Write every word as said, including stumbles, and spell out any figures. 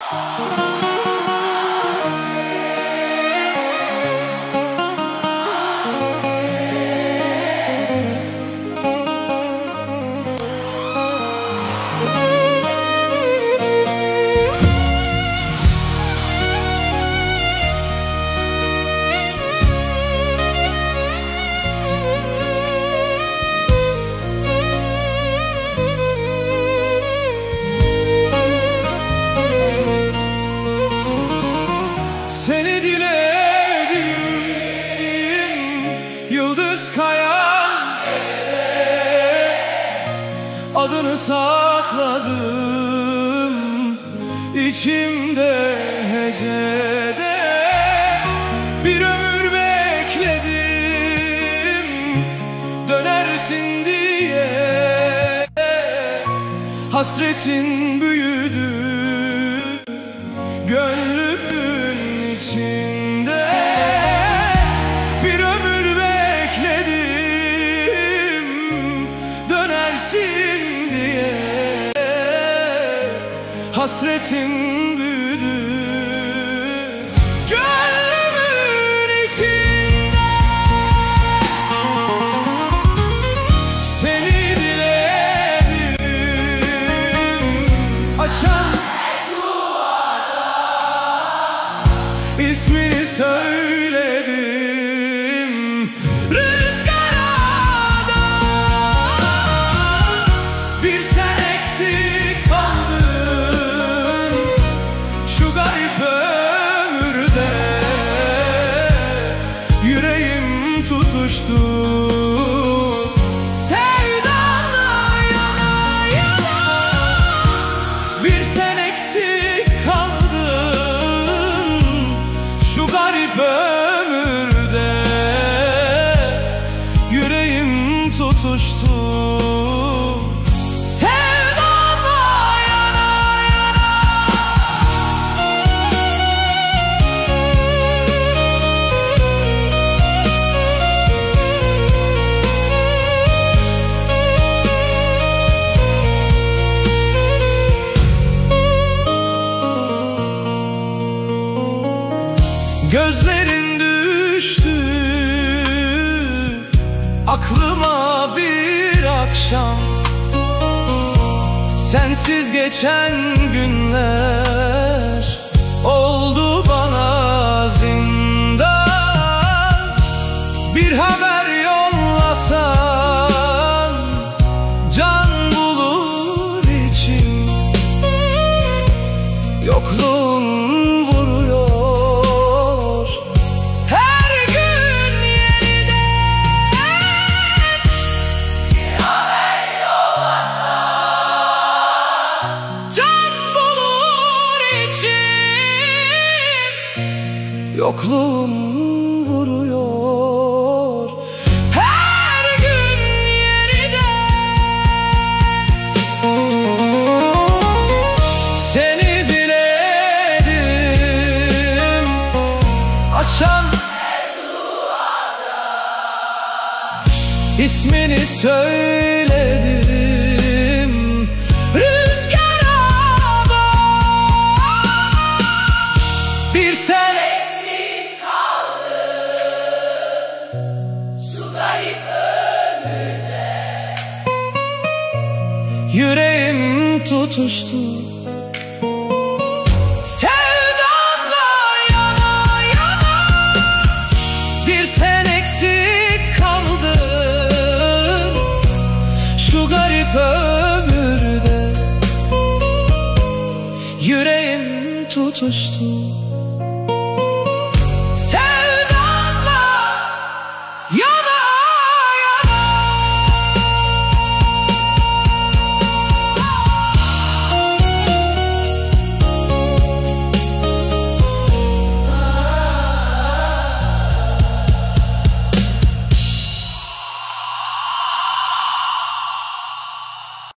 Seni diledim, yıldız kayan gecede, adını sakladım içimde hecede. Bir ömür bekledim dönersin diye, hasretin büyüdü gönlümün içinde. Bir ömür bekledim dönersin diye, hasretin büyüdü gönlümün içinde. Seni diledim açan İsmini söyledim rüzgara da. Bir sen eksik kaldın şu garip ömürde. Yüreğim tutuştu sevdanla yana yana. Bir sen eksik kaldın şu garip ömürde. Yüreğim tutuştu sevdanla yana yana. Gözlerin düştü aklıma bir akşam. Sensiz geçen günler oldu bana zindan. Bir haber yollasan can bulur için. Yokluğun vuruyor her gün yeniden. Bir haber yollasan can bulur için. Yokluğun vuruyor her gün yeniden. Seni diledim açan her duada. İsmini söyledim rüzgara da. Bir sen eksik kaldın şu garip ömürde. Yüreğim tutuştu sevdanla yana yana. Bir sen eksik kaldın şu garip ömürde. Yüreğim tutuştu